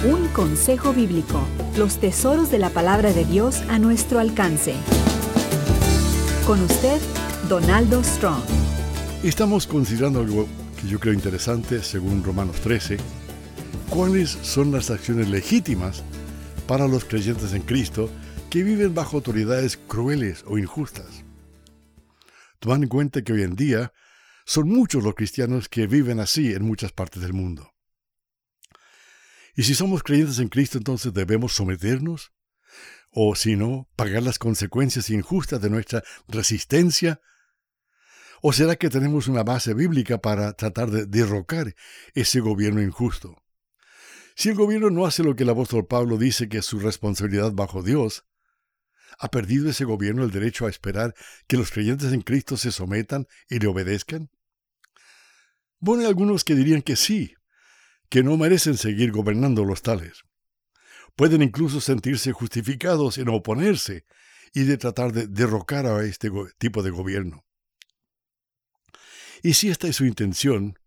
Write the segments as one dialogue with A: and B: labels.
A: Un consejo bíblico, los tesoros de la palabra de Dios a nuestro alcance. Con usted, Donaldo Strong.
B: Estamos considerando algo que yo creo interesante según Romanos 13. ¿Cuáles son las acciones legítimas para los creyentes en Cristo que viven bajo autoridades crueles o injustas? Tomando en cuenta que hoy en día son muchos los cristianos que viven así en muchas partes del mundo. Y si somos creyentes en Cristo, entonces debemos someternos, o si no, pagar las consecuencias injustas de nuestra resistencia. ¿O será que tenemos una base bíblica para tratar de derrocar ese gobierno injusto? Si el gobierno no hace lo que el apóstol Pablo dice que es su responsabilidad bajo Dios, ¿ha perdido ese gobierno el derecho a esperar que los creyentes en Cristo se sometan y le obedezcan? Bueno, hay algunos que dirían que sí, que no merecen seguir gobernando los tales. Pueden incluso sentirse justificados en oponerse y de tratar de derrocar a este tipo de gobierno. Y si esta es su intención,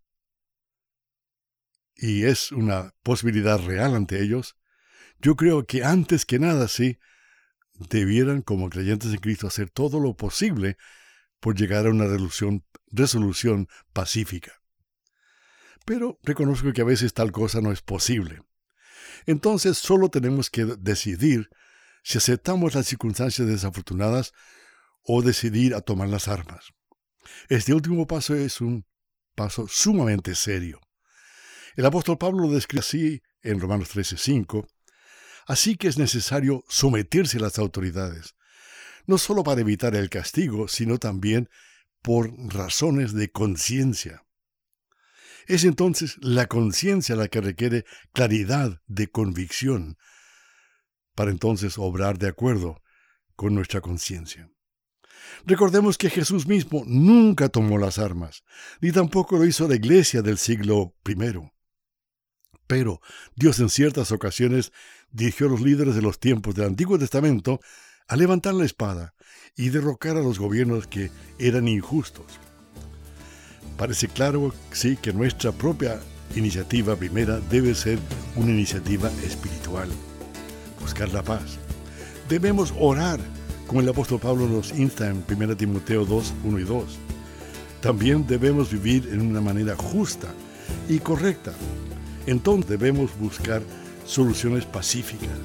B: y es una posibilidad real ante ellos, yo creo que antes que nada sí, debieran como creyentes en Cristo hacer todo lo posible por llegar a una resolución pacífica. Pero reconozco que a veces tal cosa no es posible. Entonces solo tenemos que decidir si aceptamos las circunstancias desafortunadas o decidir a tomar las armas. Este último paso es un paso sumamente serio. El apóstol Pablo lo describe así en Romanos 13:5. Así que es necesario someterse a las autoridades, no solo para evitar el castigo, sino también por razones de conciencia. Es entonces la conciencia la que requiere claridad de convicción para entonces obrar de acuerdo con nuestra conciencia. Recordemos que Jesús mismo nunca tomó las armas, ni tampoco lo hizo la iglesia del siglo I. Pero Dios en ciertas ocasiones dirigió a los líderes de los tiempos del Antiguo Testamento a levantar la espada y derrocar a los gobiernos que eran injustos. Parece claro, sí, que nuestra propia iniciativa primera debe ser una iniciativa espiritual. Buscar la paz. Debemos orar, como el apóstol Pablo nos insta en 1 Timoteo 2, 1 y 2. También debemos vivir en una manera justa y correcta. Entonces debemos buscar soluciones pacíficas.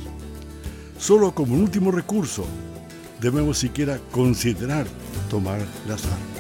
B: Solo como un último recurso, debemos siquiera considerar tomar las armas.